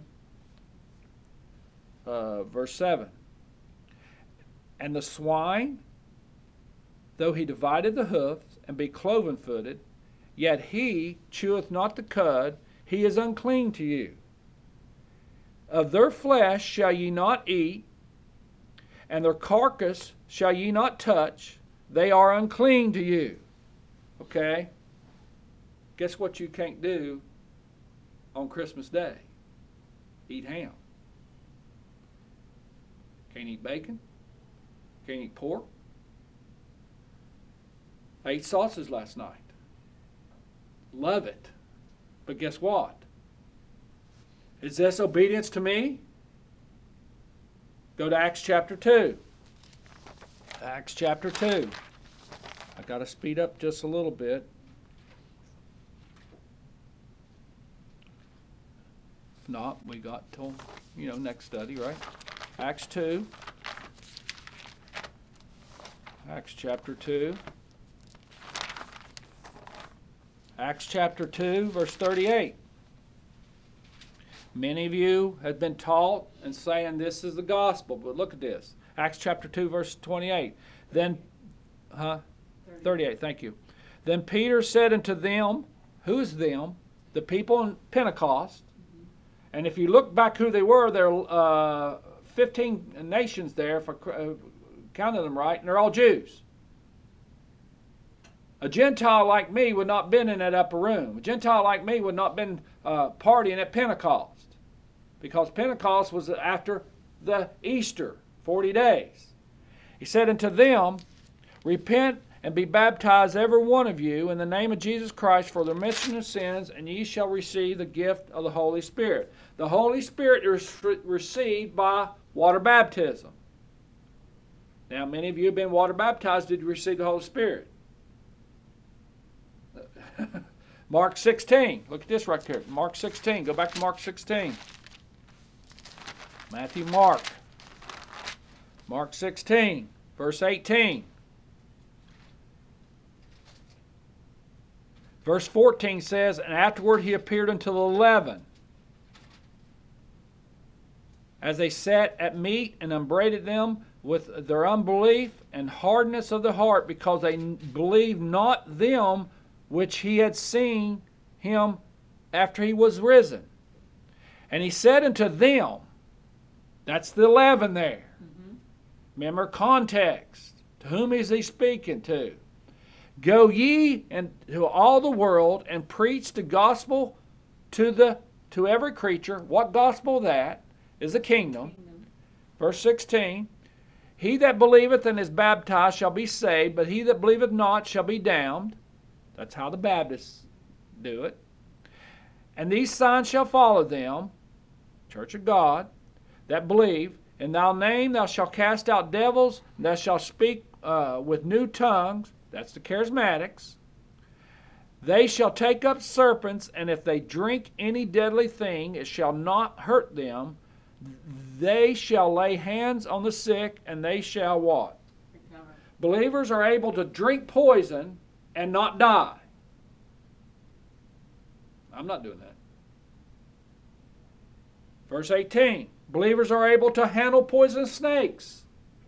verse 7. And the swine, though he divided the hoofs, and be cloven-footed, yet he cheweth not the cud, he is unclean to you. Of their flesh shall ye not eat, and their carcass shall ye not touch, they are unclean to you. Okay? Guess what you can't do on Christmas Day? Eat ham. Can't eat bacon. Can't eat pork. I ate sausage last night. Love it. But guess what? Is this obedience to me? Go to Acts chapter 2. Acts chapter 2. I got to speed up just a little bit. If not, we got till, next study, right? Acts 2. Acts chapter 2. Acts chapter 2, verse 38. Many of you have been taught and saying this is the gospel, but look at this. Acts chapter 2, verse 28. Then, 38, thank you. Then Peter said unto them, who's them? The people in Pentecost. And if you look back who they were, there are 15 nations there, if I counted them right, and they're all Jews. A Gentile like me would not have been in that upper room. A Gentile like me would not have been partying at Pentecost. Because Pentecost was after the Easter, 40 days. He said unto them, repent and be baptized every one of you in the name of Jesus Christ for the remission of sins, and ye shall receive the gift of the Holy Spirit. The Holy Spirit is received by water baptism. Now, many of you have been water baptized. Did you receive the Holy Spirit? Mark 16. Look at this right here. Mark 16. Go back to Mark 16. Matthew, Mark. Mark 16, verse 18. Verse 14 says, and afterward he appeared unto the 11, as they sat at meat, and upbraided them with their unbelief and hardness of the heart, because they believed not them which he had seen him after he was risen. And he said unto them, that's the 11 there. Mm-hmm. Remember context. To whom is he speaking to? Go ye into all the world and preach the gospel to every creature. What gospel that? Is the kingdom. Verse 16. He that believeth and is baptized shall be saved, but he that believeth not shall be damned. That's how the Baptists do it. And these signs shall follow them, Church of God, that believe. In thy name thou shalt cast out devils, and thou shalt speak with new tongues. That's the charismatics. They shall take up serpents, and if they drink any deadly thing, it shall not hurt them. They shall lay hands on the sick, and they shall what? Recover. Believers are able to drink poison and not die. I'm not doing that. Verse 18. Believers are able to handle poisonous snakes.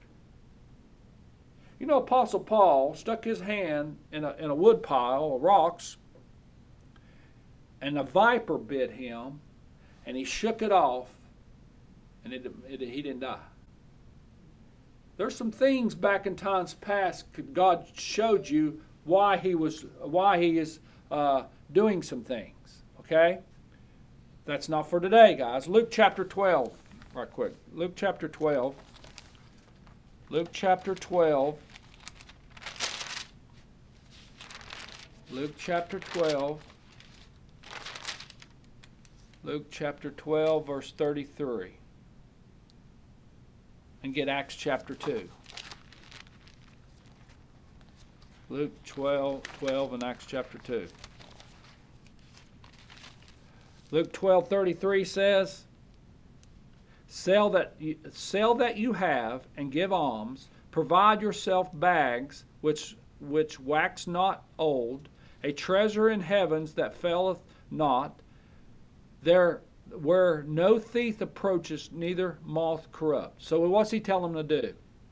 You know, Apostle Paul stuck his hand in a wood pile of rocks, and a viper bit him, and he shook it off, and he didn't die. There's some things back in times past God showed you why he is doing some things. Okay, that's not for today, guys. Luke chapter 12, right quick. Luke chapter 12. Luke chapter 12. Luke chapter 12. Luke chapter 12, verse 33. And get Acts chapter 2. Luke 12 and Acts chapter 2. Luke 12:33 says, Sell that you have and give alms. Provide yourself bags which wax not old, a treasure in heavens that faileth not, there where no thief approaches, neither moth corrupt. So what's he telling them to do?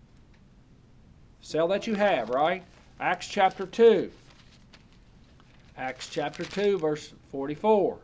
Sell that you have, right? Acts chapter 2. Acts chapter 2, verse 44.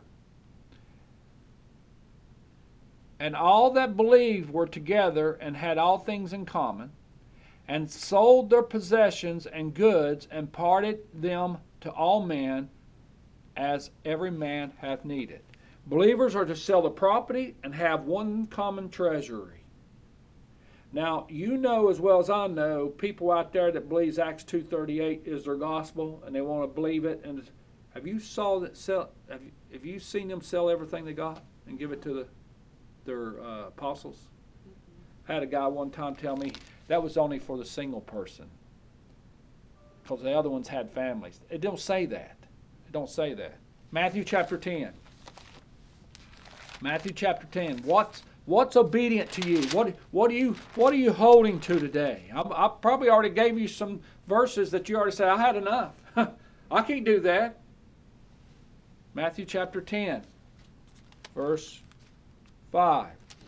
And all that believed were together and had all things in common, and sold their possessions and goods, and parted them to all men, as every man hath needed. Believers are to sell the property and have one common treasury. Now, you know as well as I know, people out there that believes Acts 2:38 is their gospel, and they want to believe it. And have you seen them sell everything they got and give it to their apostles? I had a guy one time tell me that was only for the single person, because the other ones had families. It don't say that. It don't say that. Matthew chapter 10. Matthew chapter 10. What's obedient to you? What are you holding to today? I probably already gave you some verses that you already said, I had enough. I can't do that. Matthew chapter 10, verse 5.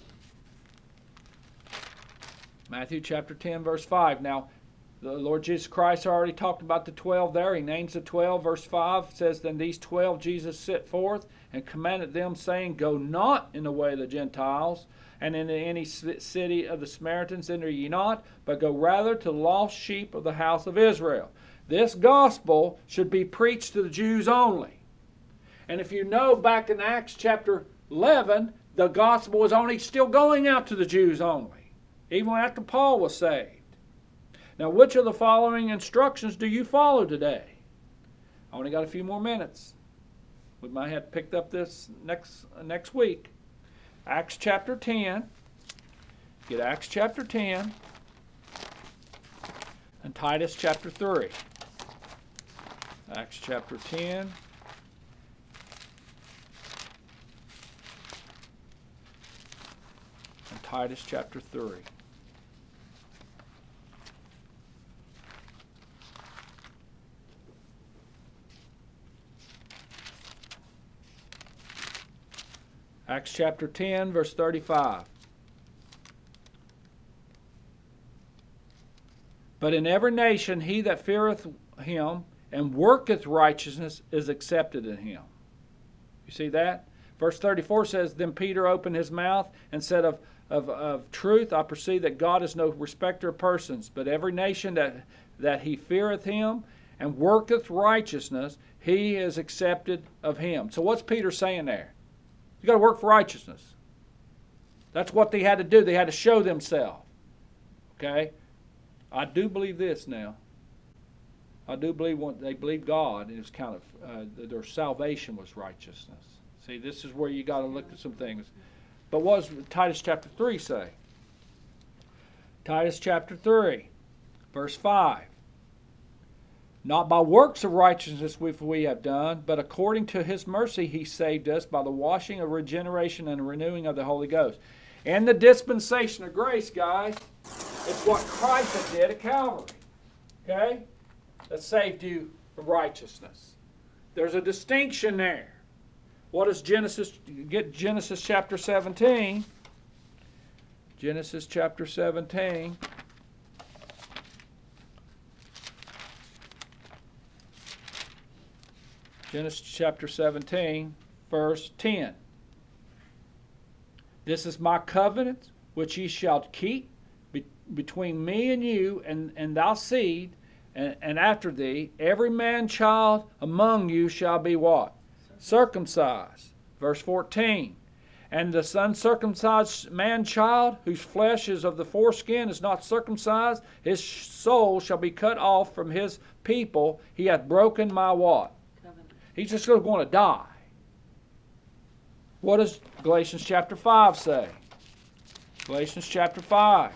Matthew chapter 10, verse 5. Now, the Lord Jesus Christ already talked about the 12 there. He names the 12. Verse 5 says, Then these 12 Jesus set forth and commanded them, saying, Go not in the way of the Gentiles, and into any city of the Samaritans enter ye not, but go rather to the lost sheep of the house of Israel. This gospel should be preached to the Jews only. And if you know, back in Acts chapter 11, the gospel was only still going out to the Jews only, even after Paul was saved. Now, which of the following instructions do you follow today? I only got a few more minutes. We might have picked up this next week. Acts chapter 10. Get Acts chapter 10 and Titus chapter 3. Acts chapter 10 and Titus chapter 3. Acts chapter 10, verse 35. But in every nation he that feareth him and worketh righteousness is accepted in him. You see that? Verse 34 says, Then Peter opened his mouth and said, of truth, I perceive that God is no respecter of persons, but every nation that he feareth him and worketh righteousness, he is accepted of him. So what's Peter saying there? You got to work for righteousness. That's what they had to do. They had to show themselves. Okay? I do believe this now. I do believe they believed God, and it was kind of their salvation was righteousness. See, this is where you got to look at some things. But what does Titus chapter 3 say? Titus chapter 3, verse 5. Not by works of righteousness which we have done, but according to his mercy he saved us by the washing of regeneration and renewing of the Holy Ghost. And the dispensation of grace, guys, it's what Christ did at Calvary. Okay? That saved you from righteousness. There's a distinction there. What is Genesis? Get Genesis chapter 17. Genesis chapter 17. Genesis chapter 17, verse 10. This is my covenant, which ye shall keep between me and you and thy seed, and after thee, every man child among you shall be what? Circumcised. Verse 14. And the uncircumcised man child, whose flesh is of the foreskin, is not circumcised, his soul shall be cut off from his people. He hath broken my what? Covenant. He's just going to die. What does Galatians chapter 5 say? Galatians chapter 5.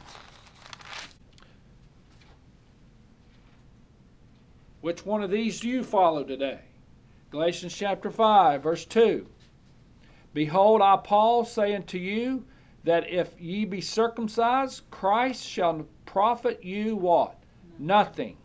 Which one of these do you follow today? Galatians chapter 5, verse 2. Behold, I, Paul, say unto you, that if ye be circumcised, Christ shall profit you what? Nothing.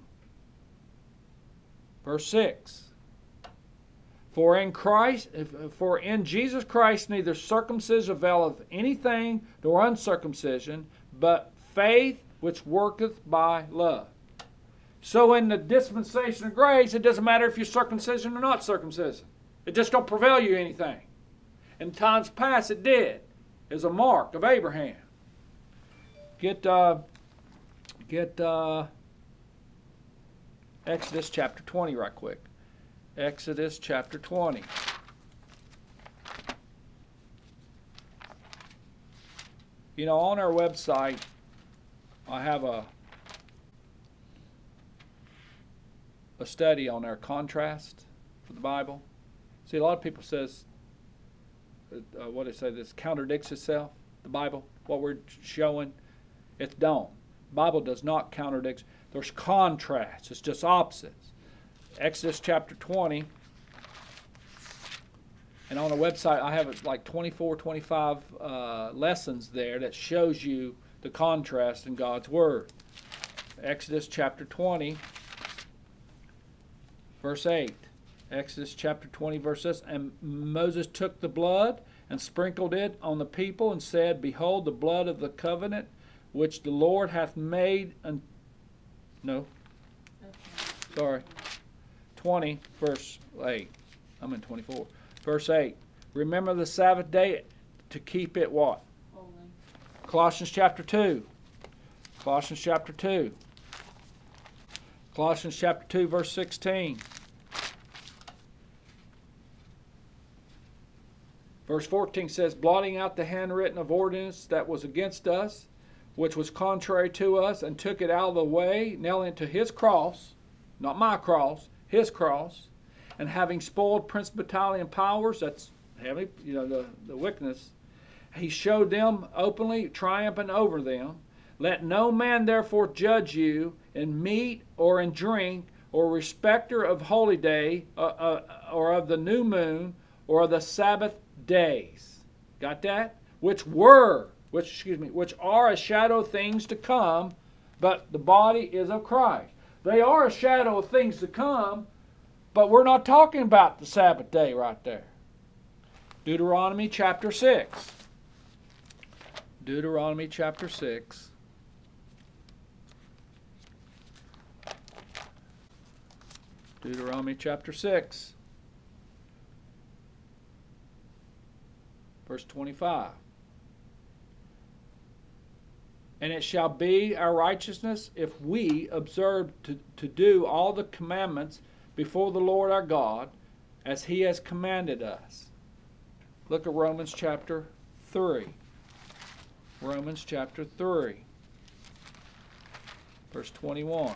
Verse 6. For in Jesus Christ neither circumcision availeth anything, nor uncircumcision, but faith which worketh by love. So in the dispensation of grace, it doesn't matter if you're circumcision or not circumcision. It just don't prevail you anything. In times past, it did. As a mark of Abraham. Get Exodus chapter 20 right quick. Exodus chapter 20. You know, on our website, I have a study on our contrast for the Bible. See, a lot of people says, what they say, this contradicts itself, the Bible, what we're showing. It don't. The Bible does not contradict. There's contrast. It's just opposites. Exodus chapter 20. And on the website, I have like 24, 25 lessons there that shows you the contrast in God's Word. Exodus chapter 20. Verse 8, Exodus chapter 20, verse 6, and Moses took the blood and sprinkled it on the people and said, Behold the blood of the covenant which the Lord hath made. 20, verse 8. I'm in 24. Verse 8, remember the Sabbath day to keep it what? Holy. Colossians chapter 2. Colossians chapter 2. Colossians chapter 2, verse 16. Verse 14 says, blotting out the handwritten of ordinance that was against us, which was contrary to us, and took it out of the way, nailing it to his cross, not my cross, his cross, and having spoiled principality and powers, that's heavy, the wickedness, he showed them openly, triumphant over them. Let no man therefore judge you in meat or in drink, or respecter of holy day, or of the new moon, or of the Sabbath days. Got that? Which are a shadow of things to come, but the body is of Christ. They are a shadow of things to come, but we're not talking about the Sabbath day right there. Deuteronomy chapter 6. Deuteronomy chapter 6. Deuteronomy chapter 6. Verse 25. And it shall be our righteousness if we observe to do all the commandments before the Lord our God, as he has commanded us. Look at Romans chapter 3. Romans chapter 3, verse 21.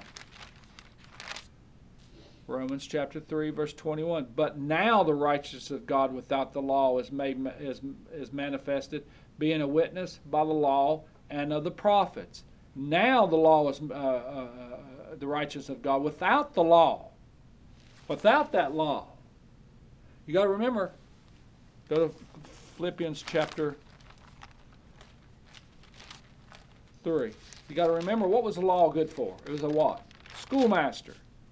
Romans chapter 3, verse 21. But now the righteousness of God without the law is manifested, being a witness by the law and of the prophets. Now the law is the righteousness of God without the law. Without that law. You got to remember, go to Philippians chapter 3. You got to remember, what was the law good for? It was a what? Schoolmaster.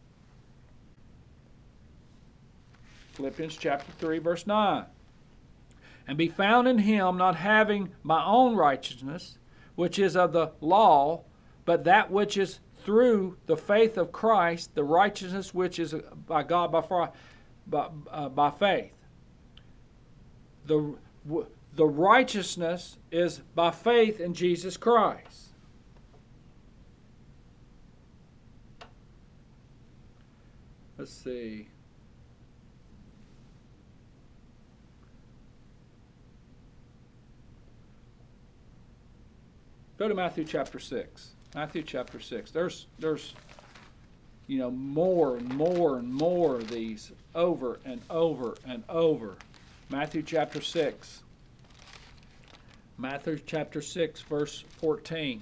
Philippians chapter 3, verse 9. And be found in him, not having my own righteousness, which is of the law, but that which is through the faith of Christ, the righteousness which is by God by faith. The righteousness is by faith in Jesus Christ. Let's see. Go to Matthew chapter 6. Matthew chapter 6. There's more and more and more of these over and over and over. Matthew chapter 6. Matthew chapter 6, verse 14.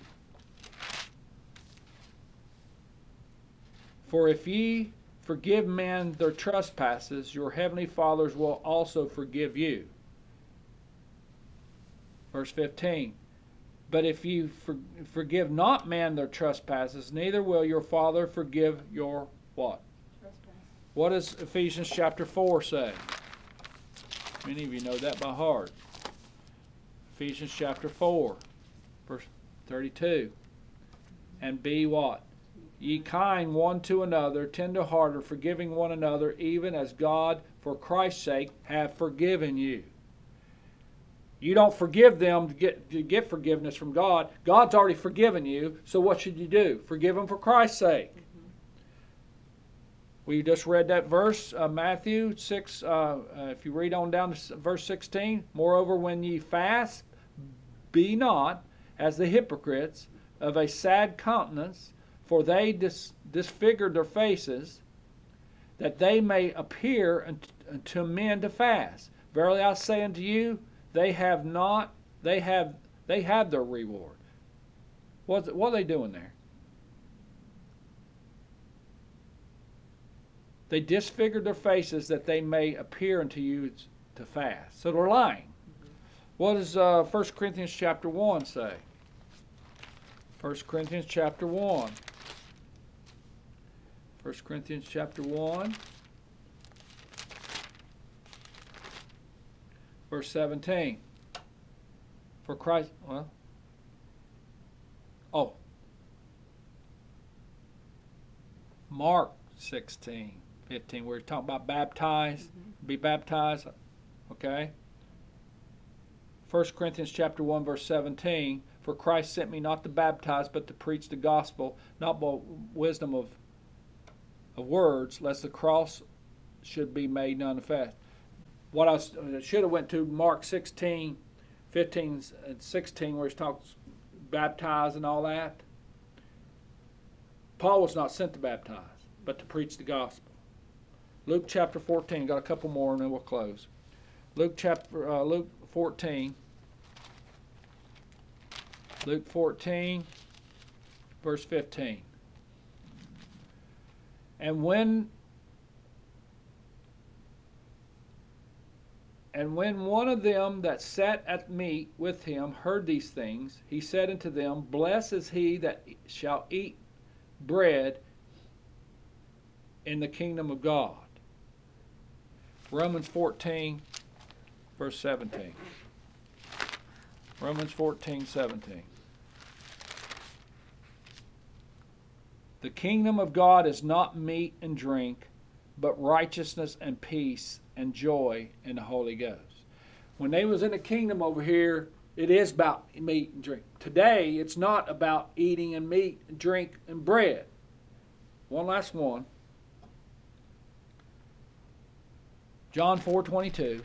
For if ye forgive men their trespasses, your heavenly fathers will also forgive you. Verse 15. But if you forgive not man their trespasses, neither will your Father forgive your what? Trespass. What does Ephesians chapter 4 say? Many of you know that by heart. Ephesians chapter 4, verse 32. And be what? Ye kind one to another, tender-hearted, forgiving one another, even as God, for Christ's sake, hath forgiven you. You don't forgive them to get forgiveness from God. God's already forgiven you, so what should you do? Forgive them for Christ's sake. Mm-hmm. We just read that verse, Matthew 6, if you read on down to verse 16. Moreover, when ye fast, be not, as the hypocrites, of a sad countenance, for they disfigured their faces, that they may appear unto men to fast. Verily I say unto you, they have their reward. What are they doing there? They disfigured their faces that they may appear unto you to fast. So they're lying. Mm-hmm. What does 1 Corinthians chapter 1 say? 1 Corinthians chapter 1. 1 Corinthians chapter 1. Verse 17. For Christ, Mark 16, 15, where he's talking about baptized, be baptized, okay? 1 Corinthians chapter 1, verse 17, for Christ sent me not to baptize, but to preach the gospel, not by wisdom of words, lest the cross should be made manifest. What I should have went to Mark 16, 15, and 16, where he talks baptize and all that. Paul was not sent to baptize, but to preach the gospel. Luke chapter 14, got a couple more and then we'll close. Luke 14. Luke 14, verse 15. And when one of them that sat at meat with him heard these things, he said unto them, Blessed is he that shall eat bread in the kingdom of God. Romans 14, verse 17. Romans 14, 17. The kingdom of God is not meat and drink, but righteousness and peace and joy in the Holy Ghost. When they was in the kingdom over here, It is about meat and drink. Today, it's not about eating and meat and drink and bread. One last one. John 4:22.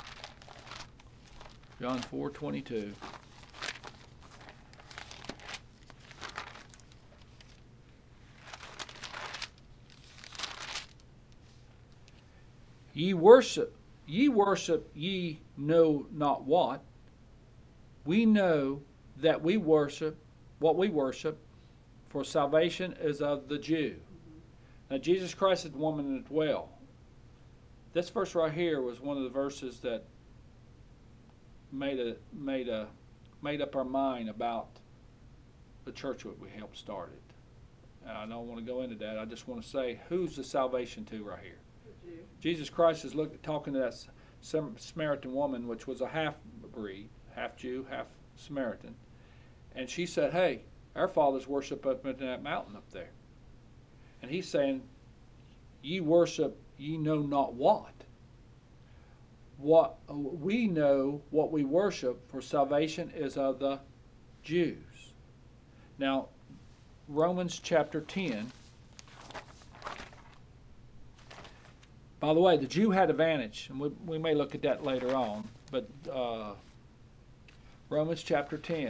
John 4:22. Ye worship ye know not what. We know that we worship what we worship, for salvation is of the Jew. Now Jesus Christ is the woman at the well. This verse right here was one of the verses that made up our mind about the church that we helped started. And I don't want to go into that. I just want to say, who's the salvation to right here? Jesus Christ is talking to that Samaritan woman, which was a half-breed, half Jew, half Samaritan. And she said, hey, our fathers worship up in that mountain up there. And he's saying, ye worship ye know not what. What we know what we worship, for salvation is of the Jews. Now, Romans chapter 10. By the way, the Jew had advantage, and we may look at that later on, but Romans chapter 10.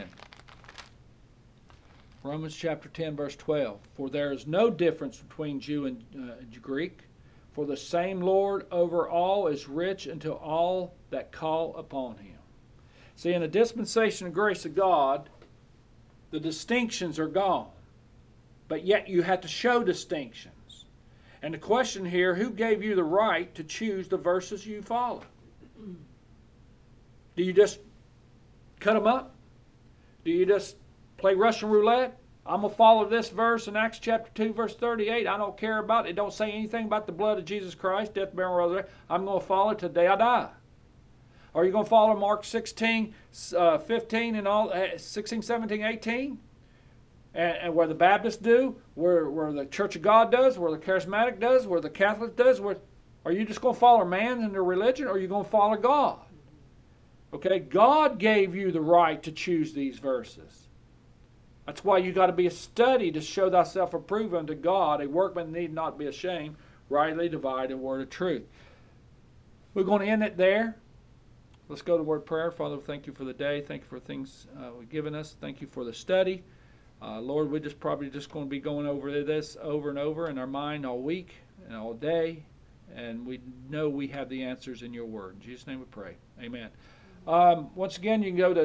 Romans chapter 10, verse 12. For there is no difference between Jew and Greek, for the same Lord over all is rich unto all that call upon him. See, in the dispensation of grace of God, the distinctions are gone, but yet you have to show distinctions. And the question here, who gave you the right to choose the verses you follow? Do you just cut them up? Do you just play Russian roulette? I'm going to follow this verse in Acts chapter 2, verse 38. I don't care about it. It don't say anything about the blood of Jesus Christ, death, burial, and resurrection. I'm going to follow it till the day I die. Are you going to follow Mark 16, 15, and all 16, 17, 18? And where the Baptists do, where the Church of God does, where the Charismatic does, where the Catholic does, are you just going to follow man and their religion, or are you going to follow God? Okay, God gave you the right to choose these verses. That's why you got to be a study to show thyself approved unto God, a workman need not be ashamed, rightly divide the word of truth. We're going to end it there. Let's go to word of prayer. Father, thank you for the day. Thank you for things you've given us. Thank you for the study. Lord, we're probably going to be going over this over and over in our mind all week and all day, and we know we have the answers in your word. In Jesus' name we pray. Amen. Once again, you can go to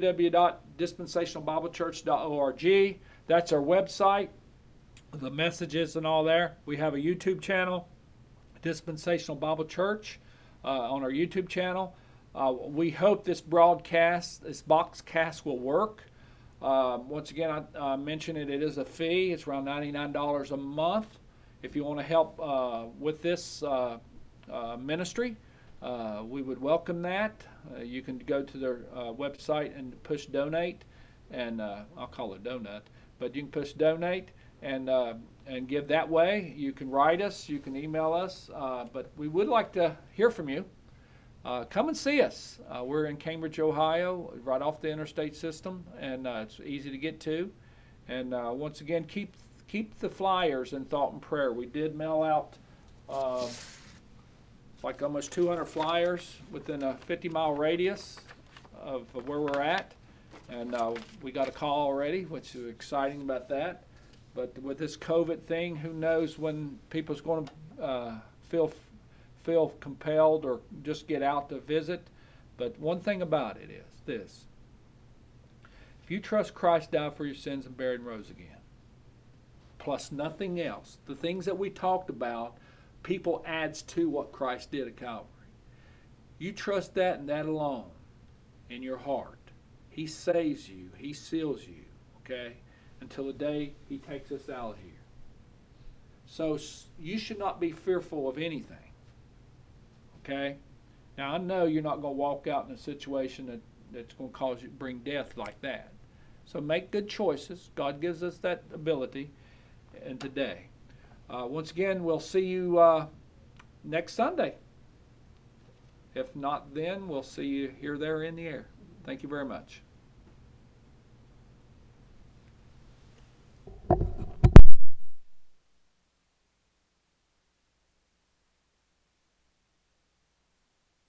www.dispensationalbiblechurch.org. That's our website, the messages and all there. We have a YouTube channel, Dispensational Bible Church, on our YouTube channel. We hope this broadcast, this boxcast will work. Once again, I mentioned it is a fee. It's around $99 a month. If you want to help with this ministry, we would welcome that. You can go to their website and push donate, and I'll call it donut, but you can push donate and give that way. You can write us, you can email us, but we would like to hear from you. Come and see us. We're in Cambridge, Ohio, right off the interstate system, and it's easy to get to. And once again, keep the flyers in thought and prayer. We did mail out like almost 200 flyers within a 50-mile radius of where we're at, and we got a call already, which is exciting about that. But with this COVID thing, who knows when people's going to feel compelled or just get out to visit. But one thing about it is this: if you trust Christ died for your sins and buried and rose again, plus nothing else, the things that we talked about, people adds to what Christ did at Calvary. You trust that and that alone in your heart. He saves you. He seals you, okay, until the day he takes us out of here. So you should not be fearful of anything. Okay? Now, I know you're not going to walk out in a situation that's going to bring death like that. So make good choices. God gives us that ability and today. Once again, we'll see you next Sunday. If not then, we'll see you here, there, in the air. Thank you very much.